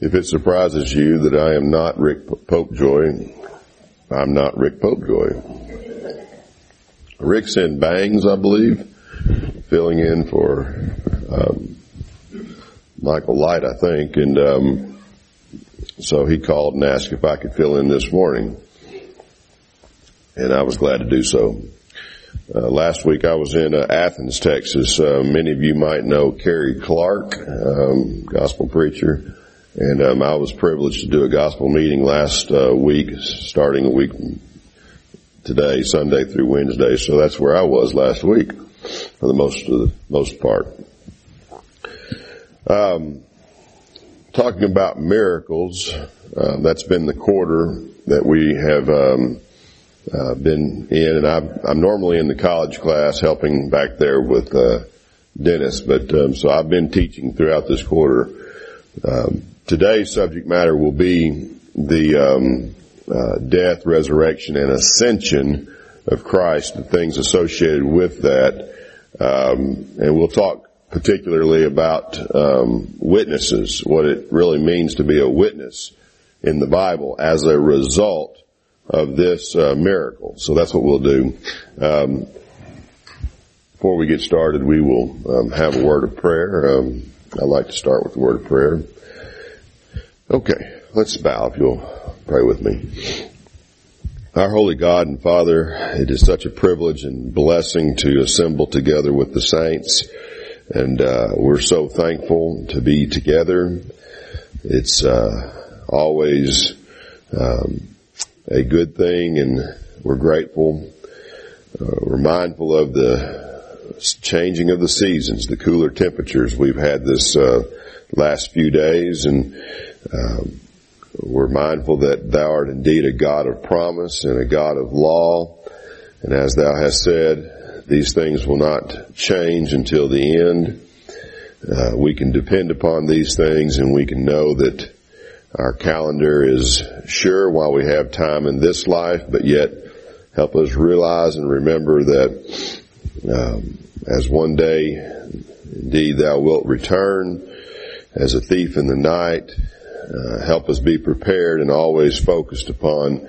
If it surprises you that I am not Rick Popejoy, I'm not Rick Popejoy. Rick's in Bangs, I believe, filling in for Michael Light, I think, and so he called and asked if I could fill in this morning, and I was glad to do so. Last week I was in Athens, Texas. Many of you might know Kerry Clark, gospel preacher. And I was privileged to do a gospel meeting last week, starting a week today, Sunday through Wednesday. So that's where I was last week for the most part. Talking about miracles, that's been the quarter that we have been in, and I'm normally in the college class helping back there with Dennis, but so I've been teaching throughout this quarter. Today's subject matter will be the death, resurrection, and ascension of Christ, the things associated with that. And we'll talk particularly about witnesses, what it really means to be a witness in the Bible as a result of this miracle. So that's what we'll do. Before we get started, we will have a word of prayer. I'd like to start with a word of prayer. Okay, let's bow if you'll pray with me. Our holy God and Father, it is such a privilege and blessing to assemble together with the saints, and we're so thankful to be together. It's always a good thing, and we're grateful. We're mindful of the changing of the seasons, the cooler temperatures we've had this last few days, and we're mindful that Thou art indeed a God of promise and a God of law. And as Thou hast said, these things will not change until the end. We can depend upon these things, and we can know that our calendar is sure while we have time in this life, but yet help us realize and remember that as one day indeed Thou wilt return as a thief in the night. Help us be prepared and always focused upon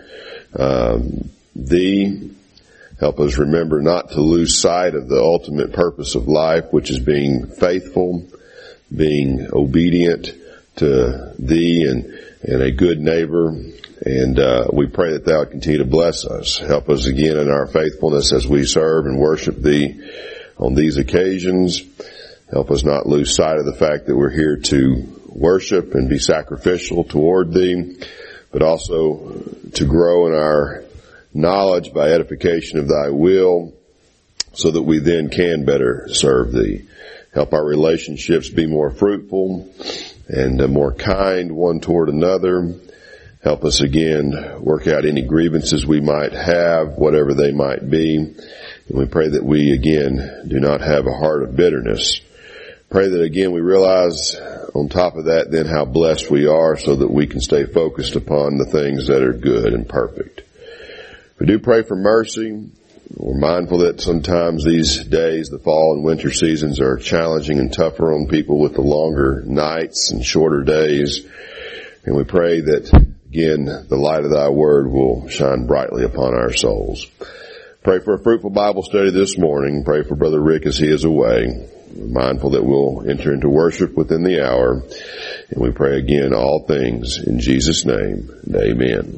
Thee. Help us remember not to lose sight of the ultimate purpose of life, which is being faithful, being obedient to Thee and a good neighbor. And we pray that Thou would continue to bless us. Help us again in our faithfulness as we serve and worship Thee on these occasions. Help us not lose sight of the fact that we're here to worship and be sacrificial toward Thee, but also to grow in our knowledge by edification of Thy will, so that we then can better serve Thee. Help our relationships be more fruitful and more kind one toward another. Help us again work out any grievances we might have, whatever they might be. And we pray that we again do not have a heart of bitterness. Pray that again we realize on top of that then how blessed we are, so that we can stay focused upon the things that are good and perfect. We do pray for mercy. We're mindful that sometimes these days, the fall and winter seasons, are challenging and tougher on people with the longer nights and shorter days. And we pray that again the light of Thy word will shine brightly upon our souls. Pray for a fruitful Bible study this morning. Pray for Brother Rick as he is away. We're mindful that we'll enter into worship within the hour. And we pray again all things in Jesus' name, and amen.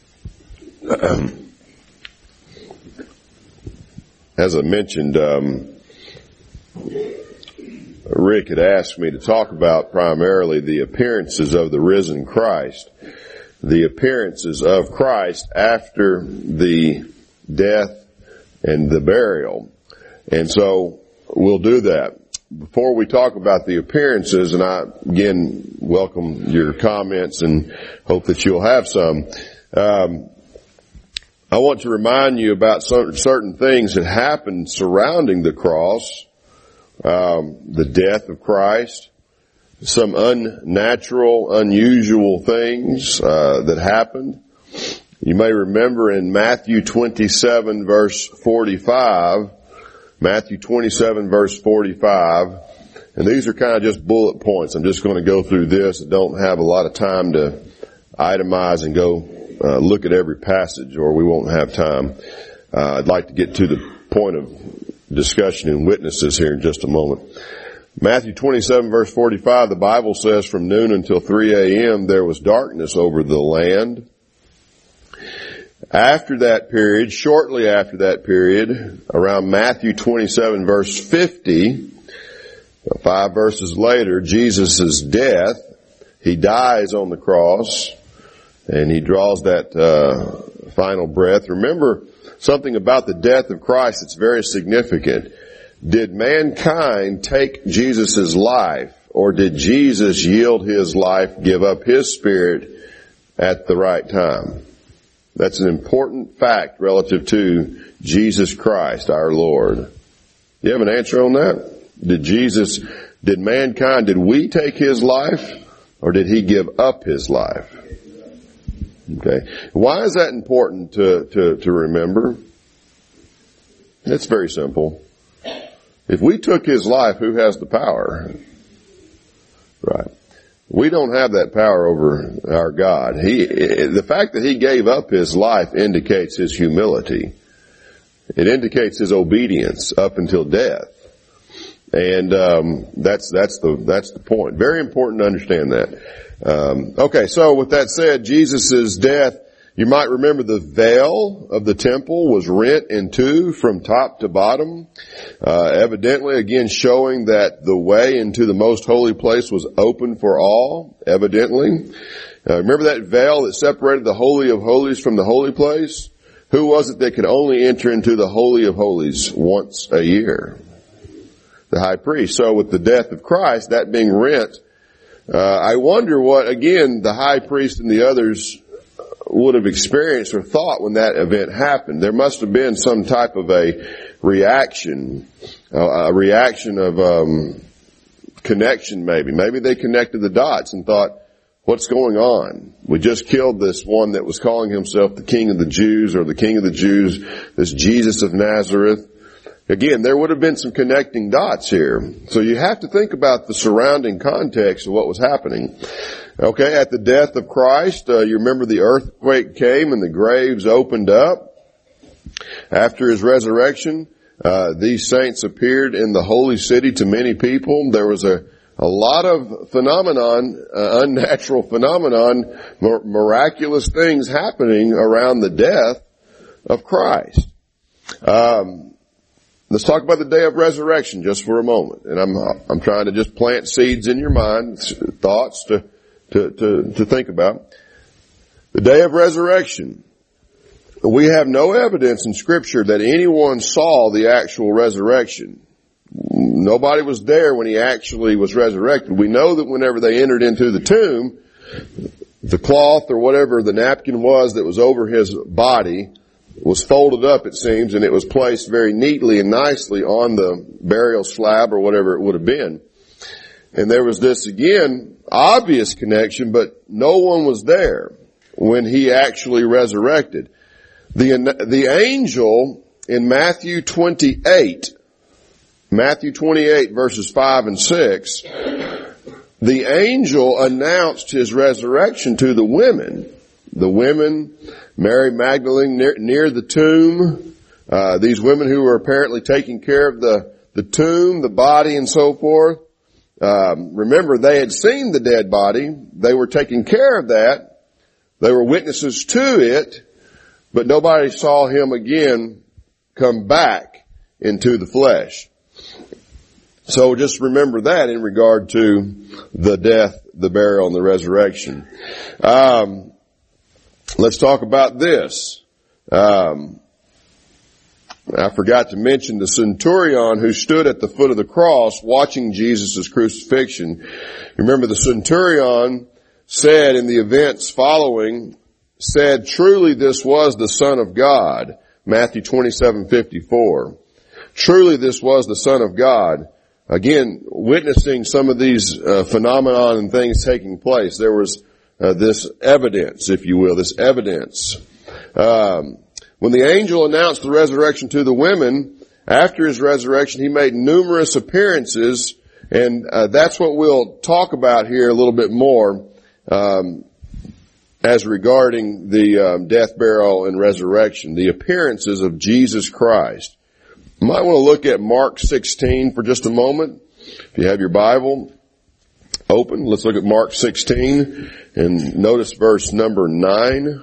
As I mentioned, Rick had asked me to talk about primarily the appearances of the risen Christ. The appearances of Christ after the death and the burial. And so we'll do that. Before we talk about the appearances, and I again welcome your comments and hope that you'll have some, I want to remind you about certain things that happened surrounding the cross, the death of Christ, some unnatural, unusual things that happened. You may remember in Matthew 27 verse 45, And these are kind of just bullet points. I'm just going to go through this. I don't have a lot of time to itemize and go look at every passage, or we won't have time. I'd like to get to the point of discussion and witnesses here in just a moment. Matthew 27 verse 45, the Bible says, from noon until 3 a.m. there was darkness over the land. After that period, shortly after that period, around Matthew 27 verse 50, 5 verses later, Jesus' death, he dies on the cross, and he draws that final breath. Remember something about the death of Christ that's very significant. Did mankind take Jesus' life, or did Jesus yield his life, give up his spirit at the right time? That's an important fact relative to Jesus Christ, our Lord. You have an answer on that? Did mankind, did we take his life, or did he give up his life? Okay. Why is that important to remember? It's very simple. If we took his life, who has the power? Right. We don't have that power over our God. The fact that he gave up his life indicates his humility. It indicates his obedience up until death. And that's the point. Very important to understand that. Okay, so with that said, Jesus' death, you might remember the veil of the temple was rent in two from top to bottom, evidently again showing that the way into the most holy place was open for all, evidently. Remember that veil that separated the Holy of Holies from the holy place? Who was it that could only enter into the Holy of Holies once a year? The high priest. So with the death of Christ, that being rent, I wonder what, again, the high priest and the others would have experienced or thought when that event happened. There must have been some type of a reaction of connection maybe. Maybe they connected the dots and thought, what's going on? We just killed this one that was calling himself the King of the Jews, or the King of the Jews, this Jesus of Nazareth. Again, there would have been some connecting dots here. So you have to think about the surrounding context of what was happening. Okay, at the death of Christ, you remember the earthquake came and the graves opened up. After his resurrection, these saints appeared in the holy city to many people. There was a lot of phenomenon, unnatural phenomenon, miraculous things happening around the death of Christ. Let's talk about the day of resurrection just for a moment. And I'm trying to just plant seeds in your mind, thoughts to think about. The day of resurrection. We have no evidence in Scripture that anyone saw the actual resurrection. Nobody was there when he actually was resurrected. We know that whenever they entered into the tomb, the cloth or whatever the napkin was that was over his body was folded up, it seems, and it was placed very neatly and nicely on the burial slab or whatever it would have been. And there was this, again, obvious connection, but no one was there when he actually resurrected. The angel in Matthew 28 verses 5 and 6, the angel announced his resurrection to the women. The women, Mary Magdalene near the tomb, these women who were apparently taking care of the tomb, the body and so forth. Remember, they had seen the dead body. They were taking care of that. They were witnesses to it, but nobody saw him again come back into the flesh. So just remember that in regard to the death, the burial, and the resurrection. Let's talk about this. I forgot to mention the centurion who stood at the foot of the cross watching Jesus' crucifixion. Remember, the centurion said in the events following, said, truly this was the Son of God. Matthew 27:54. Truly this was the Son of God. Again, witnessing some of these phenomenon and things taking place. There was this evidence, if you will, this evidence. When the angel announced the resurrection to the women, after his resurrection, he made numerous appearances And that's what we'll talk about here a little bit more as regarding the death, burial, and resurrection, the appearances of Jesus Christ. You might want to look at Mark 16 for just a moment. If you have your Bible open, let's look at Mark 16 and notice verse number 9.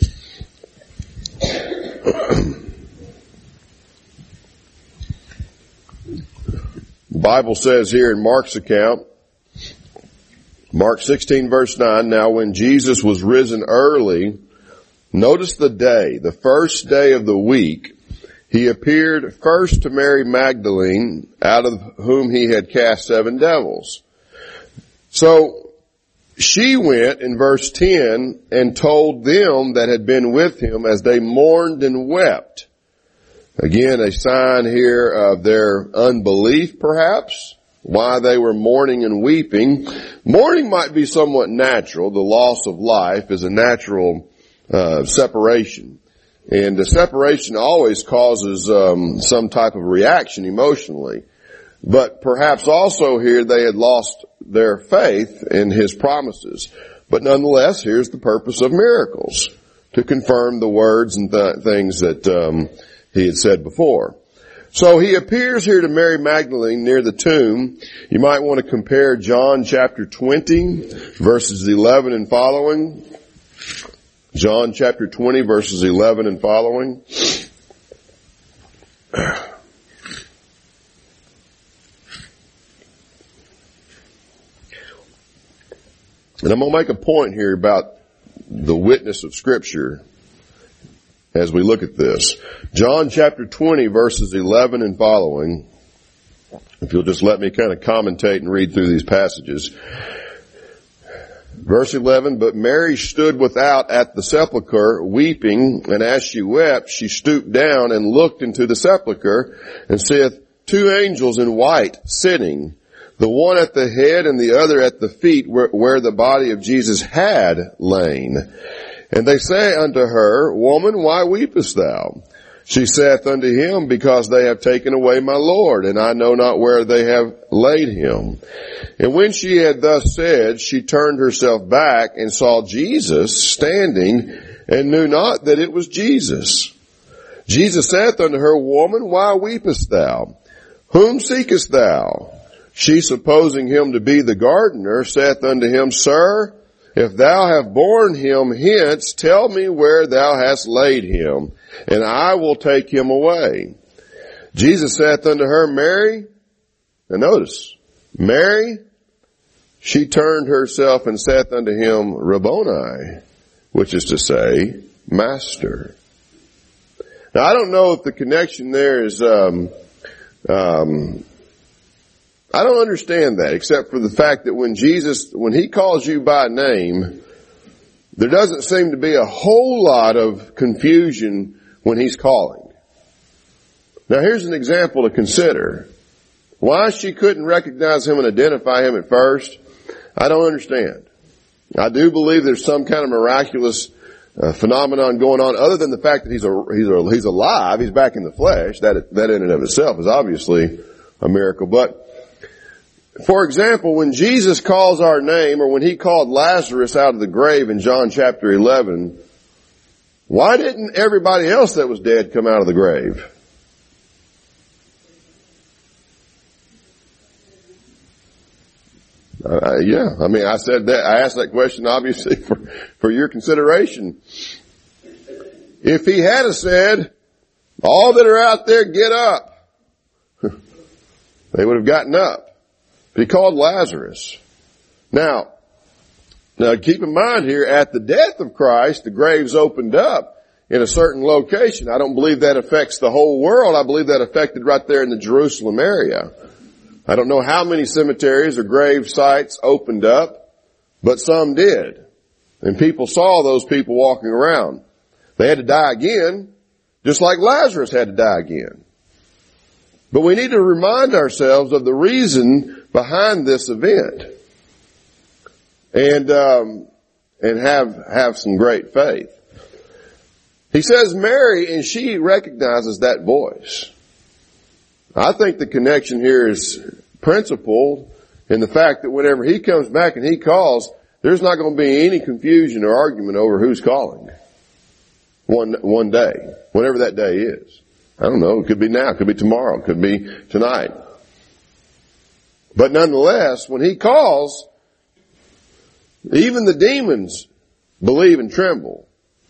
The Bible says here in Mark's account, Mark 16 verse 9, now when Jesus was risen early, notice the day, the first day of the week, he appeared first to Mary Magdalene, out of whom he had cast 7 devils. So she went in verse 10 and told them that had been with him as they mourned and wept. Again, a sign here of their unbelief, perhaps, why they were mourning and weeping. Mourning might be somewhat natural. The loss of life is a natural separation. And the separation always causes some type of reaction emotionally. But perhaps also here they had lost their faith in his promises. But nonetheless, here's the purpose of miracles, to confirm the words and things that he had said before. So he appears here to Mary Magdalene near the tomb. You might want to compare John chapter 20, verses 11 and following. John chapter 20, verses 11 and following. And I'm going to make a point here about the witness of Scripture as we look at this. John chapter 20, verses 11 and following. If you'll just let me kind of commentate and read through these passages. Verse 11, but Mary stood without at the sepulchre weeping, and as she wept, she stooped down and looked into the sepulchre, and saith, 2 angels in white sitting, the one at the head and the other at the feet where the body of Jesus had lain. And they say unto her, Woman, why weepest thou? She saith unto him, Because they have taken away my Lord, and I know not where they have laid him. And when she had thus said, she turned herself back and saw Jesus standing, and knew not that it was Jesus. Jesus saith unto her, Woman, why weepest thou? Whom seekest thou? She, supposing him to be the gardener, saith unto him, Sir, if thou have borne him hence, tell me where thou hast laid him, and I will take him away. Jesus saith unto her, Mary. And notice, Mary. She turned herself and saith unto him, Rabboni, which is to say, Master. Now I don't know if the connection there is, I don't understand that, except for the fact that when he calls you by name, there doesn't seem to be a whole lot of confusion when he's calling. Now here's an example to consider. Why she couldn't recognize him and identify him at first, I don't understand. I do believe there's some kind of miraculous phenomenon going on, other than the fact that he's alive, he's back in the flesh. That in and of itself is obviously a miracle. But for example, when Jesus calls our name, or when he called Lazarus out of the grave in John chapter 11, why didn't everybody else that was dead come out of the grave? I asked that question obviously for your consideration. If he had said, all that are out there, get up, they would have gotten up. He called Lazarus. Now keep in mind here, at the death of Christ, the graves opened up in a certain location. I don't believe that affects the whole world. I believe that affected right there in the Jerusalem area. I don't know how many cemeteries or grave sites opened up, but some did. And people saw those people walking around. They had to die again, just like Lazarus had to die again. But we need to remind ourselves of the reason behind this event, and have some great faith. He says Mary, and she recognizes that voice. I think the connection here is principle in the fact that whenever he comes back and he calls, there's not going to be any confusion or argument over who's calling. One day. Whenever that day is. I don't know. It could be now. It could be tomorrow. It could be tonight. But nonetheless, when he calls, even the demons believe and tremble.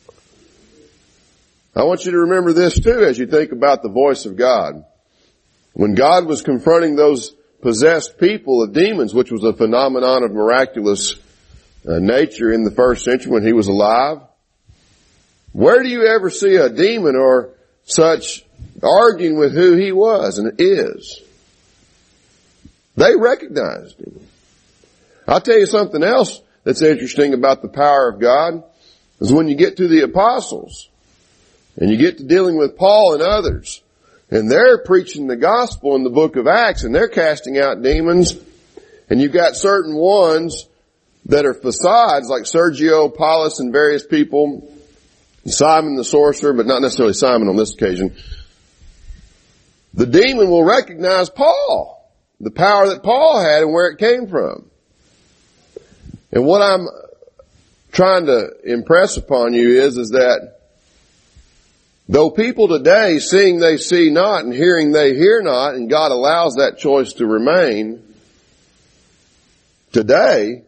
I want you to remember this too as you think about the voice of God. When God was confronting those possessed people of demons, which was a phenomenon of miraculous nature in the first century when he was alive, where do you ever see a demon or such arguing with who he was and is? They recognized him. I'll tell you something else that's interesting about the power of God is when you get to the apostles and you get to dealing with Paul and others, and they're preaching the gospel in the book of Acts, and they're casting out demons, and you've got certain ones that are facades, like Sergio, Paulus, and various people, Simon the sorcerer, but not necessarily Simon on this occasion. The demon will recognize Paul, the power that Paul had and where it came from. And what I'm trying to impress upon you is that though people today, seeing they see not and hearing they hear not, and God allows that choice to remain, today,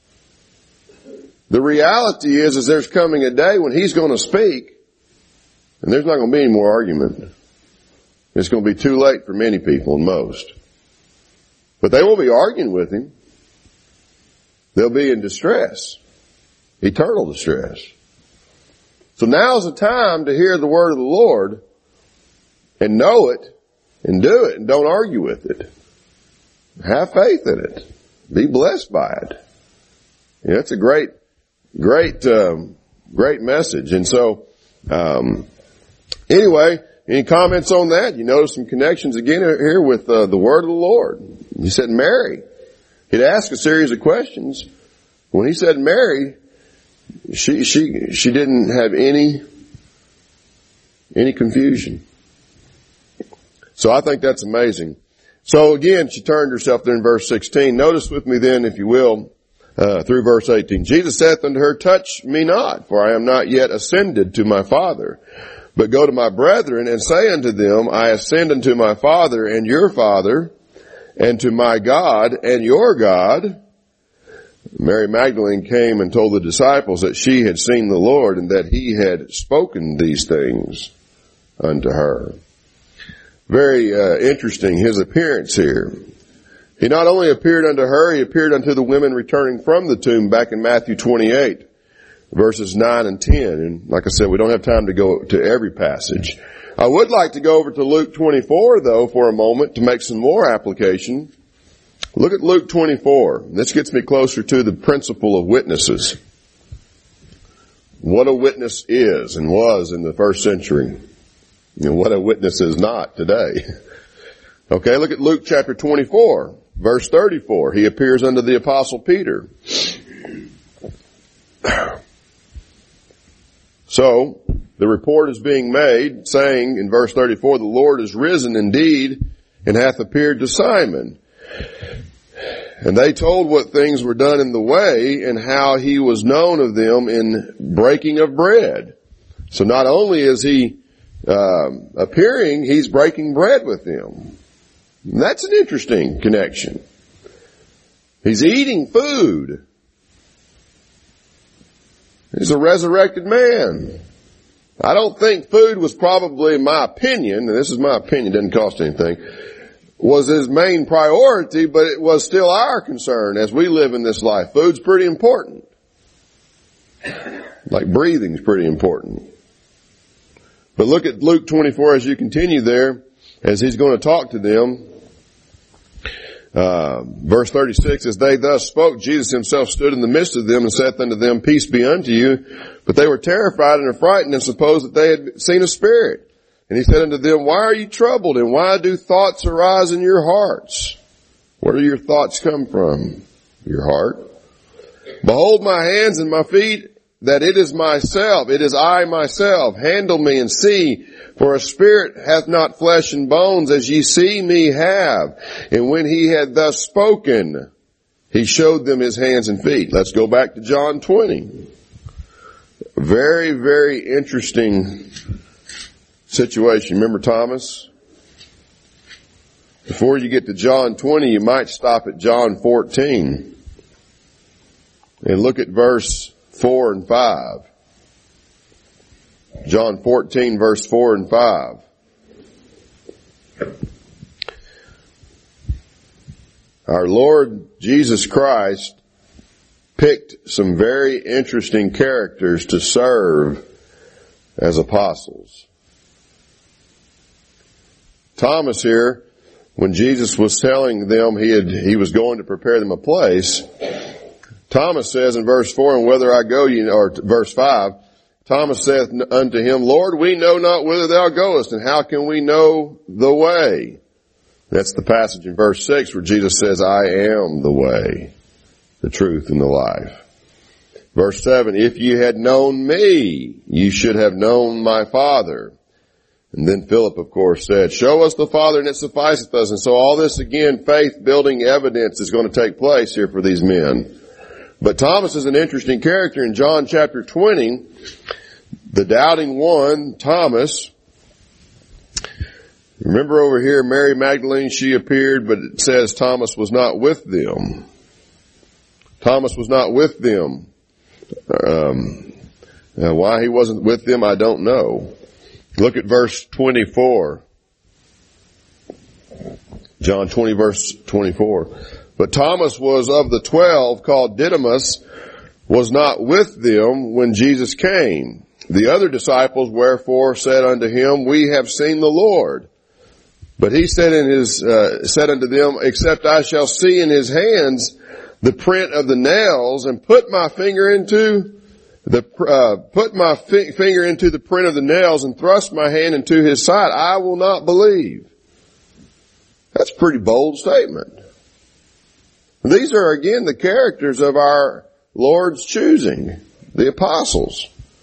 the reality is there's coming a day when he's going to speak, and there's not going to be any more argument. It's going to be too late for many people, and most. But they will be arguing with him. They'll be in distress. Eternal distress. So now's the time to hear the word of the Lord and know it and do it and don't argue with it. Have faith in it. Be blessed by it. Yeah, it's a great message. And so, anyway, any comments on that? You notice some connections again here with the word of the Lord. He said Mary. He'd ask a series of questions. When he said Mary, she didn't have any confusion. So I think that's amazing. So again, she turned herself there in verse 16. Notice with me then, if you will, through verse 18. Jesus saith unto her, touch me not, for I am not yet ascended to my Father, but go to my brethren and say unto them, I ascend unto my Father and your Father, and to my God and your God. Mary Magdalene came and told the disciples that she had seen the Lord and that he had spoken these things unto her. Very interesting, his appearance here. He not only appeared unto her, he appeared unto the women returning from the tomb back in Matthew 28, verses 9 and 10. And like I said, we don't have time to go to every passage. I would like to go over to Luke 24, though, for a moment to make some more application. Look at Luke 24. This gets me closer to the principle of witnesses. What a witness is and was in the first century. And what a witness is not today. Okay, look at Luke chapter 24, verse 34. He appears unto the apostle Peter. So, the report is being made, saying in verse 34, the Lord is risen indeed, and hath appeared to Simon. And they told what things were done in the way, and how he was known of them in breaking of bread. So not only is he appearing, he's breaking bread with them. And that's an interesting connection. He's eating food. He's a resurrected man. I don't think food was probably, in my opinion, and this is my opinion, doesn't cost anything, was his main priority, but it was still our concern as we live in this life. Food's pretty important. Like breathing's pretty important. But look at Luke 24 as you continue there, as he's going to talk to them. Verse 36, as they thus spoke, Jesus himself stood in the midst of them and saith unto them, peace be unto you. But they were terrified and affrighted and supposed that they had seen a spirit. And he said unto them, why are you troubled, and why do thoughts arise in your hearts? Where do your thoughts come from? Your heart. Behold my hands and my feet, that it is myself, it is I myself. Handle me and see, for a spirit hath not flesh and bones as ye see me have. And when he had thus spoken, he showed them his hands and feet. Let's go back to John 20. Very, very interesting situation. Remember Thomas? Before you get to John 20, you might stop at John 14 and look at verse 4 and 5. John 14, verse 4 and 5. Our Lord Jesus Christ picked some very interesting characters to serve as apostles. Thomas here, when Jesus was telling them he was going to prepare them a place, Thomas says in verse 4, and whether I go, or verse 5, Thomas saith unto him, Lord, we know not whither thou goest, and how can we know the way? That's the passage in verse 6 where Jesus says, I am the way, the truth, and the life. Verse 7, if you had known me, you should have known my Father. And then Philip, of course, said, show us the Father and it sufficeth us. And so all this, again, faith-building evidence is going to take place here for these men. But Thomas is an interesting character. In John chapter 20, the doubting one, Thomas, remember over here, Mary Magdalene, she appeared, but it says Thomas was not with them. Thomas was not with them. Why he wasn't with them, I don't know. Look at verse 24. John 20, verse 24. But Thomas was of the 12, called Didymus, was not with them when Jesus came. The other disciples wherefore said unto him, we have seen the Lord. But he said unto them, except I shall see in his hands the print of the nails, and put my finger into the print of the nails, and thrust my hand into his side, I will not believe. That's a pretty bold statement. These are again the characters of our Lord's choosing, the apostles.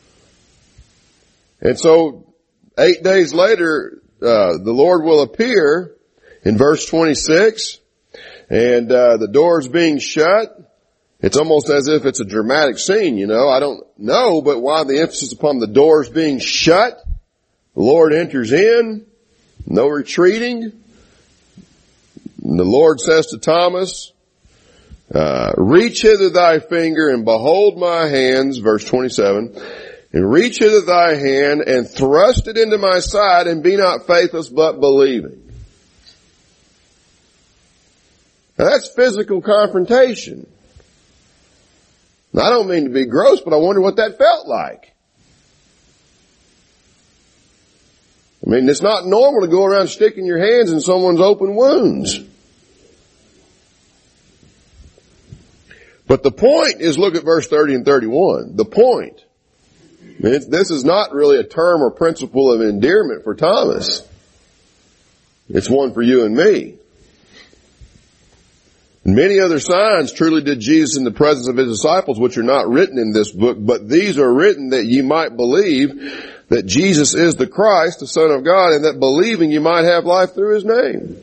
And so 8 days later, the Lord will appear in verse 26, and the doors being shut. It's almost as if it's a dramatic scene, I don't know, but why the emphasis upon the doors being shut? The Lord enters in, no retreating. And the Lord says to Thomas, reach hither thy finger and behold my hands, verse 27, and reach hither thy hand and thrust it into my side, and be not faithless but believing. Now that's physical confrontation. Now, I don't mean to be gross, but I wonder what that felt like. I mean, it's not normal to go around sticking your hands in someone's open wounds. But the point is, look at verse 30 and 31. The point. This is not really a term or principle of endearment for Thomas. It's one for you and me. Many other signs truly did Jesus in the presence of his disciples, which are not written in this book, but these are written that ye might believe that Jesus is the Christ, the Son of God, and that believing you might have life through his name.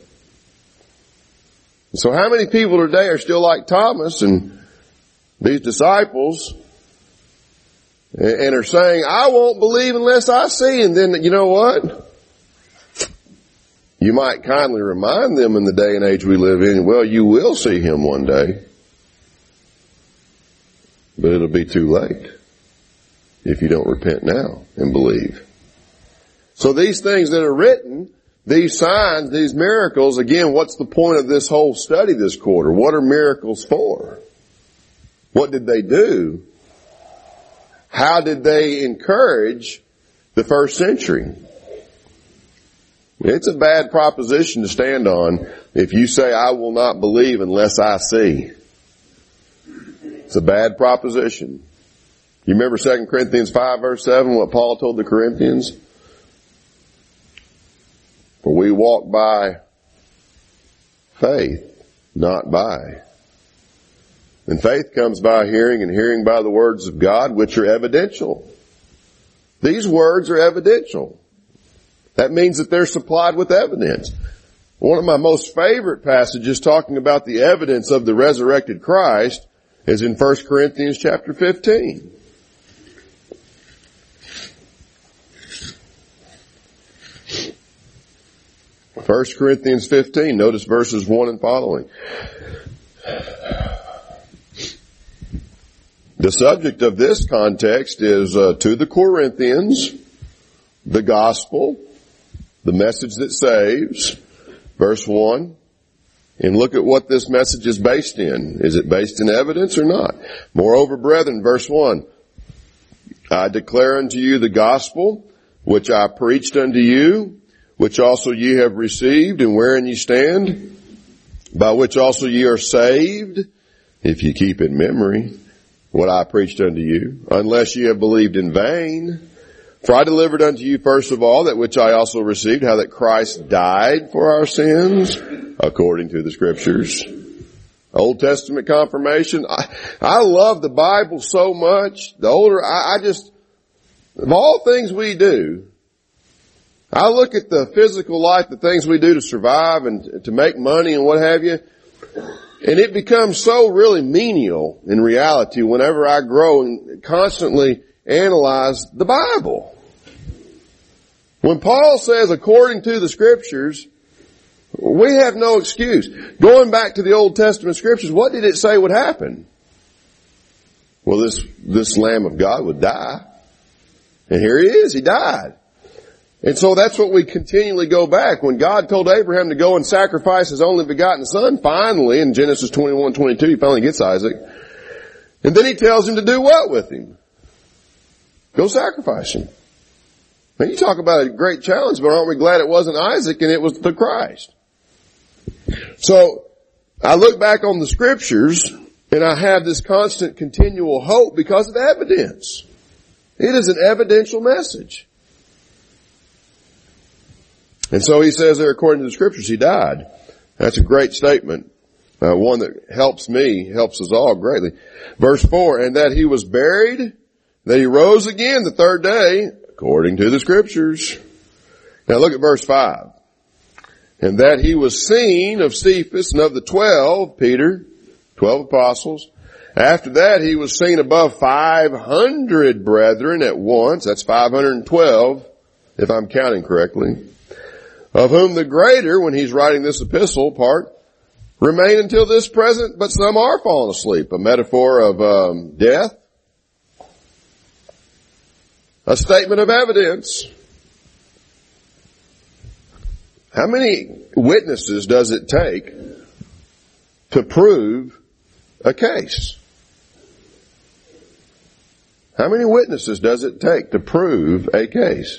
So how many people today are still like Thomas and these disciples and are saying, I won't believe unless I see? And then, you know what? You might kindly remind them in the day and age we live in, well, you will see him one day. But it'll be too late if you don't repent now and believe. So these things that are written, these signs, these miracles, again, what's the point of this whole study this quarter? What are miracles for? What did they do? How did they encourage the first century? It's a bad proposition to stand on if you say, I will not believe unless I see. It's a bad proposition. You remember 2 Corinthians 5 verse 7, what Paul told the Corinthians? For we walk by faith, not by And faith comes by hearing, and hearing by the words of God, which are evidential. These words are evidential. That means that they're supplied with evidence. One of my most favorite passages talking about the evidence of the resurrected Christ is in 1 Corinthians chapter 15. First Corinthians 15, notice verses 1 and following. The subject of this context is to the Corinthians, the gospel, the message that saves, verse 1. And look at what this message is based in. Is it based in evidence or not? Moreover, brethren, verse 1, I declare unto you the gospel, which I preached unto you, which also ye have received, and wherein ye stand, by which also ye are saved, if ye keep in memory what I preached unto you, unless ye have believed in vain. For I delivered unto you first of all that which I also received, how that Christ died for our sins, according to the Scriptures. Old Testament confirmation. I love the Bible so much. The older, of all things we do, I look at the physical life, the things we do to survive and to make money and what have you, and it becomes so really menial in reality whenever I grow and constantly analyze the Bible. When Paul says, according to the Scriptures, we have no excuse. Going back to the Old Testament Scriptures, what did it say would happen? Well, this Lamb of God would die. And here he is, he died. And so that's what we continually go back. When God told Abraham to go and sacrifice his only begotten son, finally, in Genesis 21:22, he finally gets Isaac. And then he tells him to do what with him? Go sacrifice him. Now you talk about a great challenge, but aren't we glad it wasn't Isaac and it was the Christ? So, I look back on the Scriptures and I have this constant continual hope because of evidence. It is an evidential message. And so he says there, according to the Scriptures, he died. That's a great statement. One that helps me, helps us all greatly. Verse 4, and that he was buried, that he rose again the third day, according to the Scriptures. Now look at verse 5. And that he was seen of Cephas and of the 12, Peter, 12 apostles. After that he was seen above 500 brethren at once. That's 512, if I'm counting correctly. Of whom the greater, when he's writing this epistle part, remain until this present, but some are fallen asleep. A metaphor of death. A statement of evidence. How many witnesses does it take to prove a case? How many witnesses does it take to prove a case?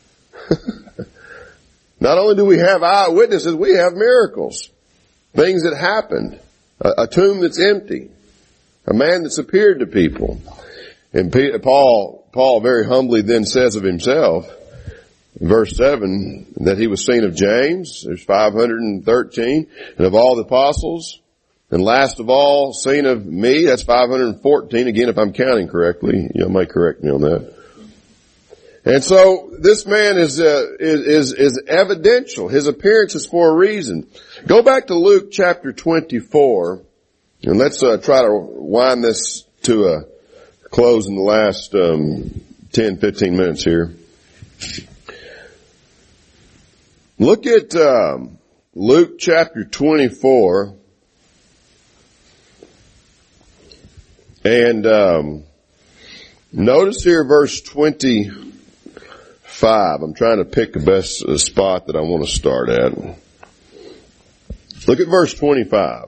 Not only do we have eyewitnesses, we have miracles. Things that happened. A tomb that's empty. A man that's appeared to people. And Paul very humbly then says of himself, in verse 7, that he was seen of James, there's 513, and of all the apostles, and last of all, seen of me, that's 514, again, if I'm counting correctly. You might correct me on that. And so, this man is evidential. His appearance is for a reason. Go back to Luke chapter 24, and let's try to wind this to a close in the last 10, 15 minutes here. Look at Luke chapter 24 and notice here verse 25. I'm trying to pick the best spot that I want to start at. Look at verse 25.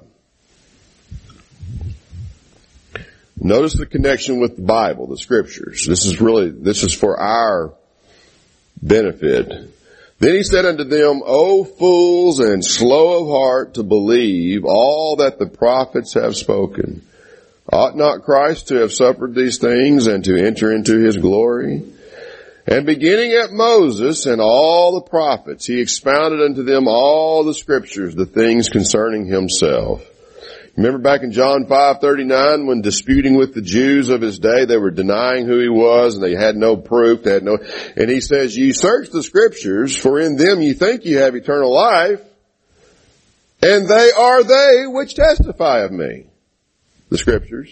Notice the connection with the Bible, the Scriptures. This is for our benefit. Then he said unto them, O fools and slow of heart to believe all that the prophets have spoken. Ought not Christ to have suffered these things and to enter into his glory? And beginning at Moses and all the prophets, he expounded unto them all the Scriptures, the things concerning himself. Remember back in John 5:39 when disputing with the Jews of his day, they were denying who he was and they had no proof, and he says, "Ye search the scriptures, for in them ye think ye have eternal life, and they are they which testify of me." The scriptures.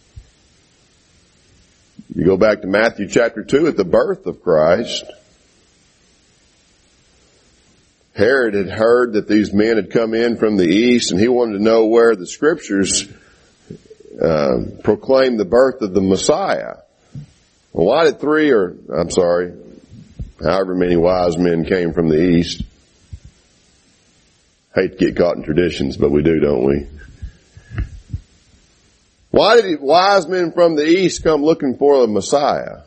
You go back to Matthew chapter 2 at the birth of Christ. Herod had heard that these men had come in from the east, and he wanted to know where the scriptures proclaimed the birth of the Messiah. Well, why did however many wise men came from the east? Hate to get caught in traditions, but we do, don't we? Why did wise men from the east come looking for the Messiah?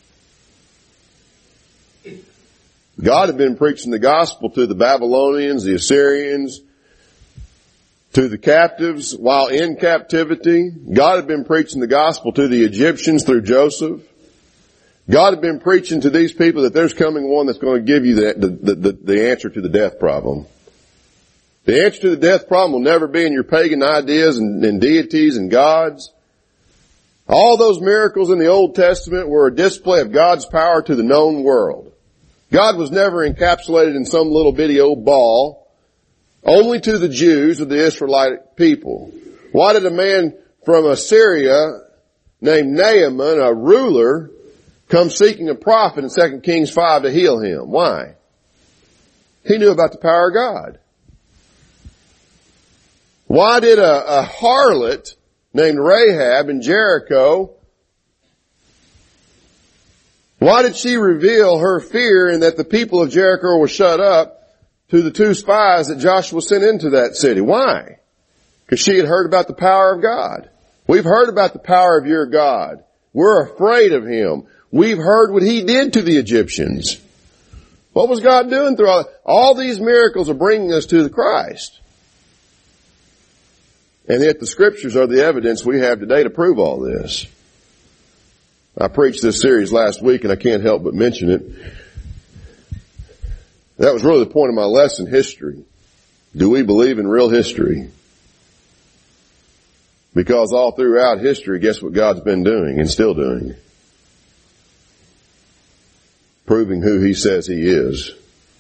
God had been preaching the gospel to the Babylonians, the Assyrians, to the captives while in captivity. God had been preaching the gospel to the Egyptians through Joseph. God had been preaching to these people that there's coming one that's going to give you the answer to the death problem. The answer to the death problem will never be in your pagan ideas and deities and gods. All those miracles in the Old Testament were a display of God's power to the known world. God was never encapsulated in some little bitty old ball, only to the Jews or the Israelite people. Why did a man from Assyria named Naaman, a ruler, come seeking a prophet in 2 Kings 5 to heal him? Why? He knew about the power of God. Why did a harlot named Rahab in Jericho, why did she reveal her fear in that the people of Jericho were shut up to the 2 spies that Joshua sent into that city? Why? Because she had heard about the power of God. We've heard about the power of your God. We're afraid of him. We've heard what he did to the Egyptians. What was God doing through all these miracles are bringing us to the Christ. And yet the scriptures are the evidence we have today to prove all this. I preached this series last week and I can't help but mention it. That was really the point of my lesson, history. Do we believe in real history? Because all throughout history, guess what God's been doing and still doing? Proving who he says he is.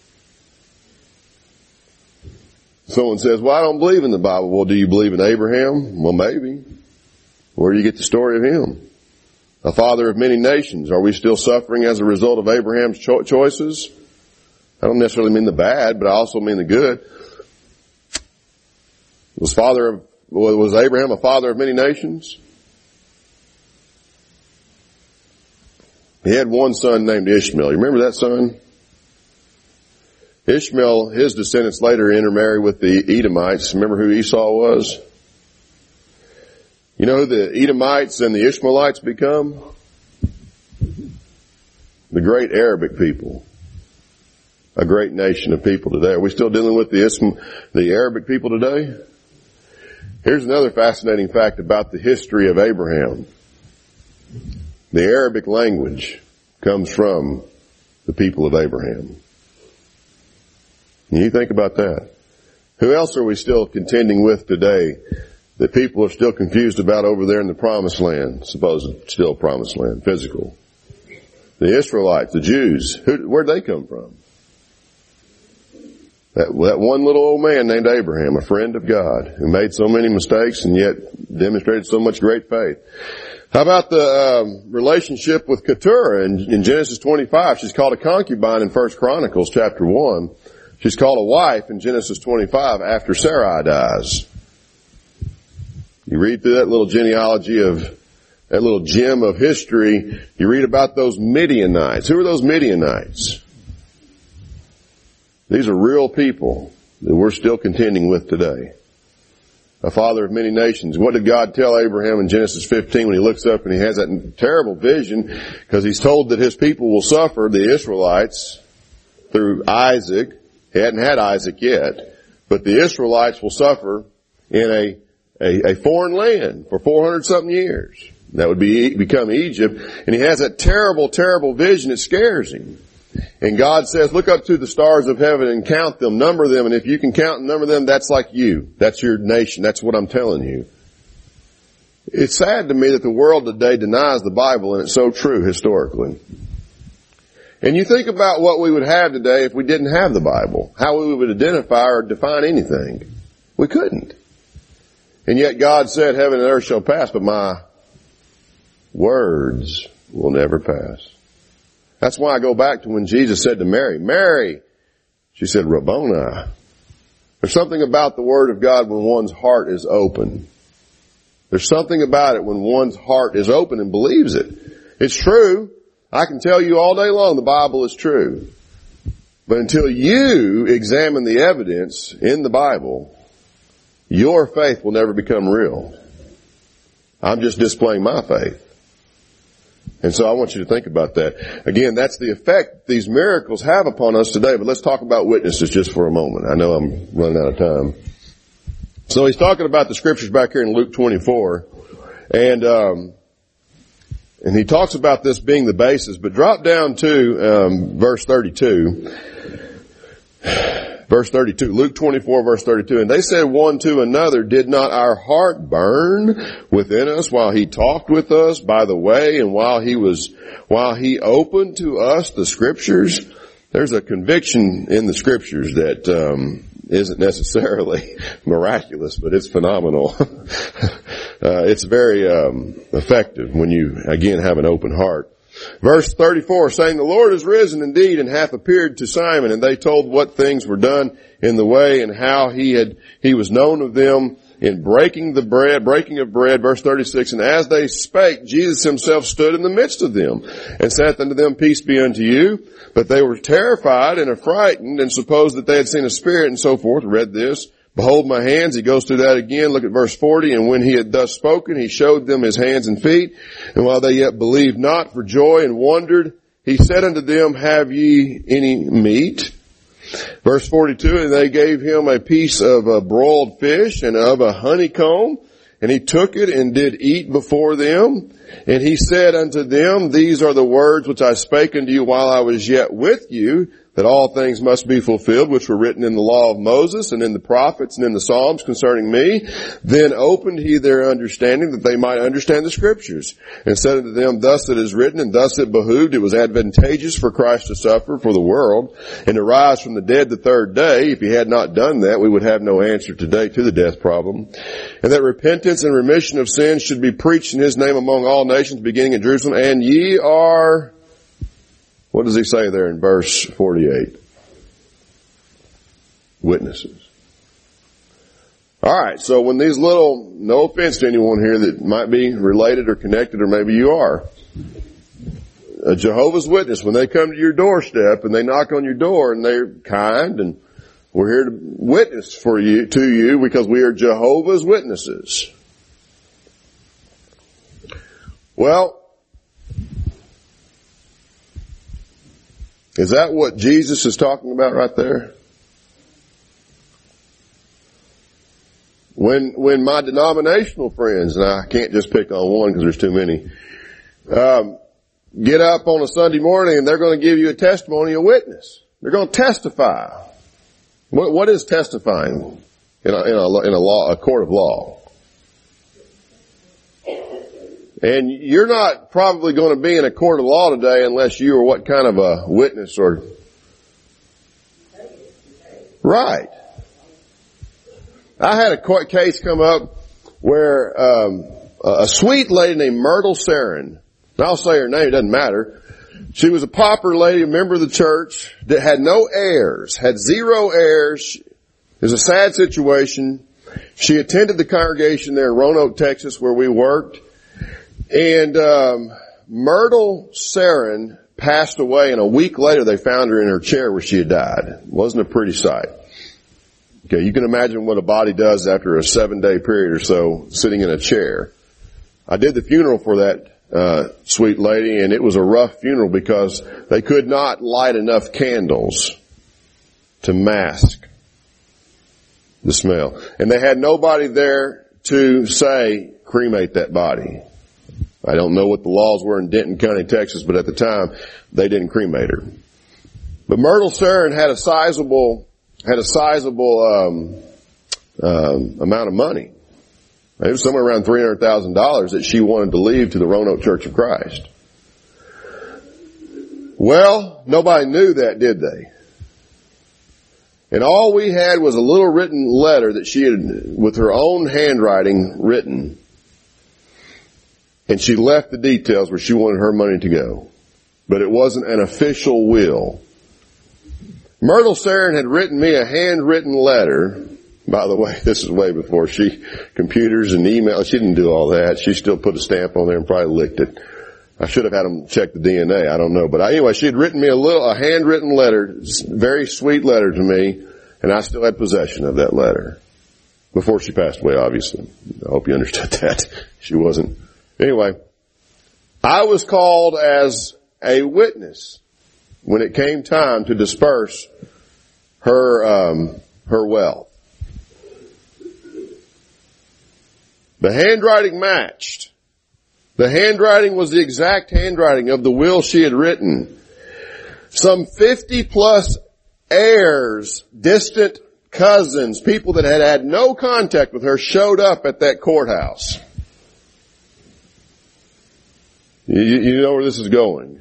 Someone says, well, I don't believe in the Bible. Well, do you believe in Abraham? Well, maybe. Where do you get the story of him? A father of many nations. Are we still suffering as a result of Abraham's choices? I don't necessarily mean the bad, but I also mean the good. Was Abraham a father of many nations? He had one son named Ishmael. You remember that son? Ishmael, his descendants later intermarried with the Edomites. Remember who Esau was? You know who the Edomites and the Ishmaelites become? The great Arabic people. A great nation of people today. Are we still dealing with the Arabic people today? Here's another fascinating fact about the history of Abraham. The Arabic language comes from the people of Abraham. And you think about that. Who else are we still contending with today that people are still confused about over there in the promised land? Supposed still promised land, physical. The Israelites, the Jews, where'd they come from? That one little old man named Abraham, a friend of God, who made so many mistakes and yet demonstrated so much great faith. How about the relationship with Keturah in Genesis 25? She's called a concubine in 1 Chronicles chapter 1. She's called a wife in Genesis 25 after Sarai dies. You read through that little genealogy of, that little gem of history, you read about those Midianites. Who are those Midianites? These are real people that we're still contending with today. A father of many nations. What did God tell Abraham in Genesis 15 when he looks up and he has that terrible vision? Because he's told that his people will suffer, the Israelites, through Isaac. He hadn't had Isaac yet. But the Israelites will suffer in a foreign land for 400-something years. That would become Egypt. And he has that terrible, terrible vision. It scares him. And God says, look up to the stars of heaven and count them, number them, and if you can count and number them, that's like you. That's your nation. That's what I'm telling you. It's sad to me that the world today denies the Bible, and it's so true historically. And you think about what we would have today if we didn't have the Bible, how we would identify or define anything. We couldn't. And yet God said, heaven and earth shall pass, but my words will never pass. That's why I go back to when Jesus said to Mary, Mary, she said, Rabboni. There's something about the Word of God when one's heart is open. There's something about it when one's heart is open and believes it. It's true. I can tell you all day long the Bible is true. But until you examine the evidence in the Bible, your faith will never become real. I'm just displaying my faith. And so I want you to think about that. Again, that's the effect these miracles have upon us today. But let's talk about witnesses just for a moment. I know I'm running out of time. So he's talking about the scriptures back here in Luke 24. And he talks about this being the basis. But drop down to verse 32. Verse 32, Luke 24 verse 32, and they said one to another, did not our heart burn within us while he talked with us by the way and while he opened to us the scriptures? There's a conviction in the scriptures that isn't necessarily miraculous, but it's phenomenal. It's very effective when you, again, have an open heart. Verse 34, saying, the Lord is risen indeed and hath appeared to Simon. And they told what things were done in the way and how he was known of them in breaking of bread. Verse 36, and as they spake, Jesus himself stood in the midst of them and saith unto them, peace be unto you. But they were terrified and affrighted and supposed that they had seen a spirit and so forth. Read this. Behold my hands. He goes through that again. Look at verse 40. And when he had thus spoken, he showed them his hands and feet. And while they yet believed not for joy and wondered, he said unto them, have ye any meat? Verse 42, and they gave him a piece of a broiled fish and of a honeycomb. And he took it and did eat before them. And he said unto them, these are the words which I spake unto you while I was yet with you, that all things must be fulfilled, which were written in the law of Moses and in the prophets and in the Psalms concerning me. Then opened he their understanding that they might understand the scriptures, and said unto them, thus it is written, and thus it behooved, it was advantageous for Christ to suffer for the world, and to rise from the dead the third day. If he had not done that, we would have no answer today to the death problem. And that repentance and remission of sins should be preached in his name among all nations, beginning in Jerusalem. And ye are... What does he say there in verse 48? Witnesses. Alright, so when these little, no offense to anyone here that might be related or connected, or maybe you are, a Jehovah's Witness, when they come to your doorstep and they knock on your door and they're kind and we're here to witness to you because we are Jehovah's Witnesses. Well, is that what Jesus is talking about right there? When my denominational friends, and I can't just pick on one because there's too many, get up on a Sunday morning and they're going to give you a testimony, a witness. They're going to testify. What is testifying in a court of law? And you're not probably going to be in a court of law today unless you are what kind of a witness or... Right. I had a court case come up where a sweet lady named Myrtle Sarin, and I'll say her name, it doesn't matter. She was a pauper lady, a member of the church, that had no heirs, had zero heirs. It was a sad situation. She attended the congregation there in Roanoke, Texas, where we worked. And Myrtle Sarin passed away, and a week later they found her in her chair where she had died. It wasn't a pretty sight. Okay, you can imagine what a body does after a 7-day period or so sitting in a chair. I did the funeral for that sweet lady, and it was a rough funeral because they could not light enough candles to mask the smell. And they had nobody there to say, cremate that body. I don't know what the laws were in Denton County, Texas, but at the time, they didn't cremate her. But Myrtle Sarin had a sizable amount of money. It was somewhere around $300,000 that she wanted to leave to the Roanoke Church of Christ. Well, nobody knew that, did they? And all we had was a little written letter that she had, with her own handwriting, written. And she left the details where she wanted her money to go. But it wasn't an official will. Myrtle Sarin had written me a handwritten letter. By the way, this is way before computers and email. She didn't do all that. She still put a stamp on there and probably licked it. I should have had them check the DNA. I don't know. But anyway, she had written me a handwritten letter, very sweet letter to me, and I still had possession of that letter. Before she passed away, obviously. I hope you understood that. She wasn't. Anyway, I was called as a witness when it came time to disperse her wealth. The handwriting matched. The handwriting was the exact handwriting of the will she had written. Some 50 plus heirs, distant cousins, people that had had no contact with her showed up at that courthouse. You know where this is going.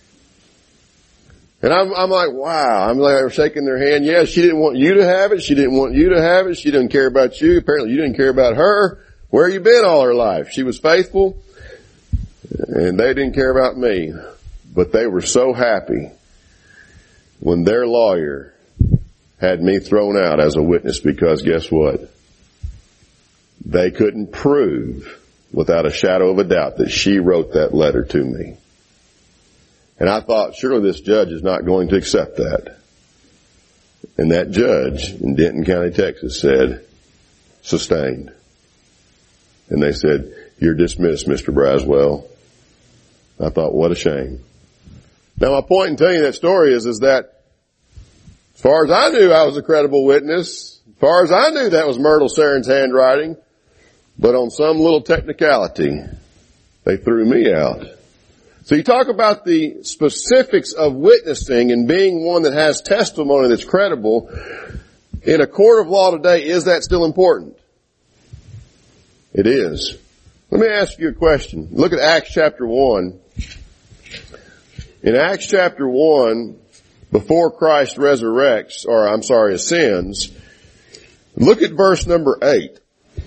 And I'm like, wow. I'm like shaking their hand. Yeah, she didn't want you to have it. She didn't want you to have it. She didn't care about you. Apparently you didn't care about her. Where you been all her life? She was faithful. And they didn't care about me. But they were so happy when their lawyer had me thrown out as a witness, because guess what? They couldn't prove without a shadow of a doubt that she wrote that letter to me. And I thought, surely this judge is not going to accept that. And that judge in Denton County, Texas said, sustained. And they said, you're dismissed, Mr. Braswell. I thought, what a shame. Now my point in telling you that story is that as far as I knew, I was a credible witness. As far as I knew, that was Myrtle Sarin's handwriting. But on some little technicality, they threw me out. So you talk about the specifics of witnessing and being one that has testimony that's credible. In a court of law today, is that still important? It is. Let me ask you a question. Look at Acts chapter 1. In Acts chapter 1, before Christ ascends, look at verse number 8.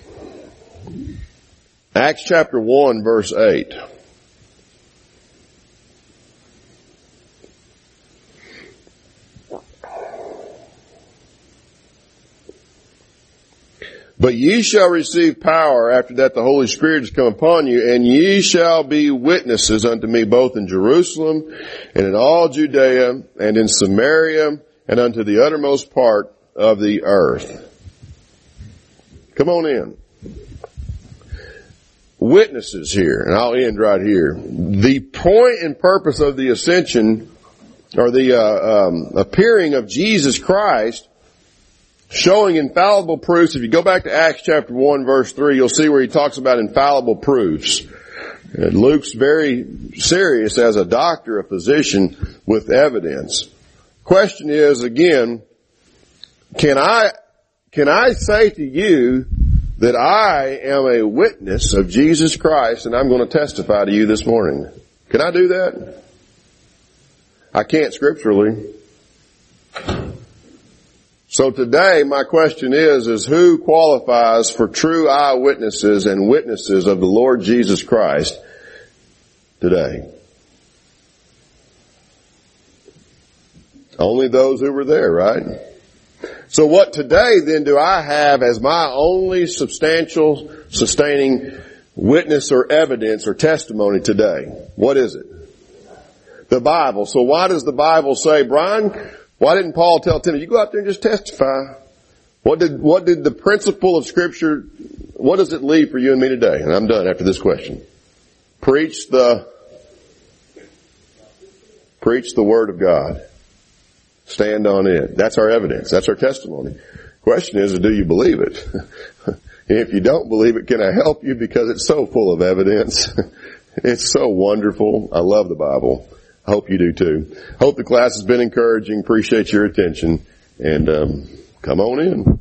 Acts chapter 1, verse 8. But ye shall receive power after that the Holy Spirit is come upon you, and ye shall be witnesses unto me both in Jerusalem and in all Judea and in Samaria and unto the uttermost part of the earth. Come on in. Witnesses here, and I'll end right here. The point and purpose of the ascension, or the appearing of Jesus Christ, showing infallible proofs. If you go back to Acts chapter 1 verse 3, you'll see where he talks about infallible proofs. And Luke's very serious as a doctor, a physician, with evidence. Question is, again, can I say to you that I am a witness of Jesus Christ and I'm going to testify to you this morning? Can I do that? I can't scripturally. So today my question is who qualifies for true eyewitnesses and witnesses of the Lord Jesus Christ today? Only those who were there, right? So what today then do I have as my only substantial, sustaining witness or evidence or testimony today? What is it? The Bible. So why does the Bible say, Brian, why didn't Paul tell Timothy, you go out there and just testify? What did the principle of Scripture, what does it leave for you and me today? And I'm done after this question. Preach the Word of God. Stand on it. That's our evidence. That's our testimony. Question is, do you believe it? If you don't believe it, can I help you? Because it's so full of evidence. It's so wonderful. I love the Bible. I hope you do too. Hope the class has been encouraging. Appreciate your attention. And come on in.